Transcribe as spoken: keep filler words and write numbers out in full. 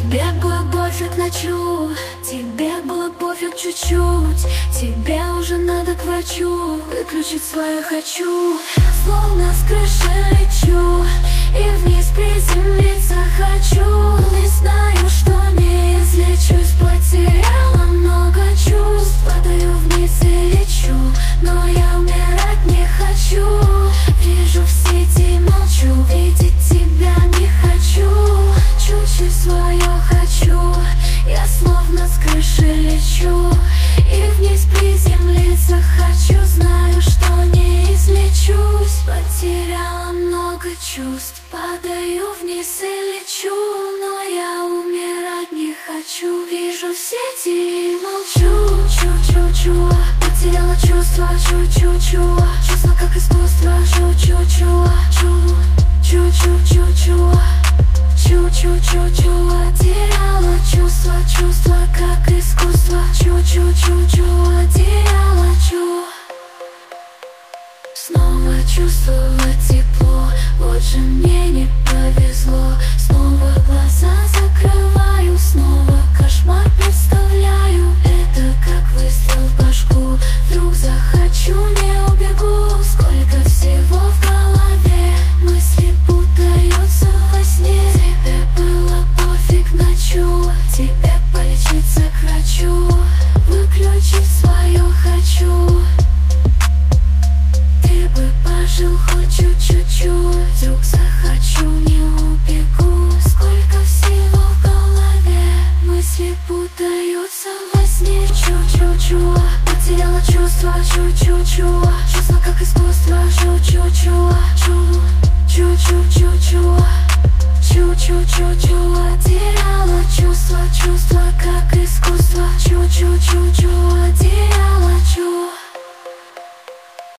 Тебе было пофиг на чу, тебе было пофиг чуть-чуть. Тебе уже надо к врачу, выключить свое хочу. Словно с крыши лечу и вниз приземлиться хочу. Не знаю, что не излечусь, потеряла много чувств. Падаю вниз и лечу, но я умирать не хочу. Вижу в сети, молчу, видеть тебя не хочу. Чуть-чуть свое хочу, я словно с крыши лечу и вниз приземлиться хочу. Знаю, что не излечусь, потеряла много чувств. Падаю вниз и лечу, но я умирать не хочу. Вижу в сети и молчу. Чу-чу-чу, потеряла чувства. Чу-чу-чу, чувства как искусство. Чу-чу-чу, чу, чу-чу-чу-чу, чу-чу-чу-чу, потеряла чувства. Чувства как искусство. Чу-чу-чу-чу, потеряла чу. Снова чувствовала тепло, вот же мне не повезло. Снова глаза закрываю, снова кошмар представляю. Это как выстрел в башку, вдруг захочу, не убегу. Сколько всего в голове, мысли путаются во сне. Тебе было пофиг на чу, тебе полечиться к врачу, выключить свое хочу. Ты бы пожил хоть чуть-чуть, вдруг захочу, не убегу. Сколько всего в голове, мысли путаются во сне. Чу-чу-чу, потеряла чувства. Чу-чу-чу, чувства как искусство. Чу-чу-чу, чу, чу-чу-чу-чу, чу-чу-чу-чу, потеряла чувства. Чувства как искусство. Чу-чу-чу-чу, потеряла.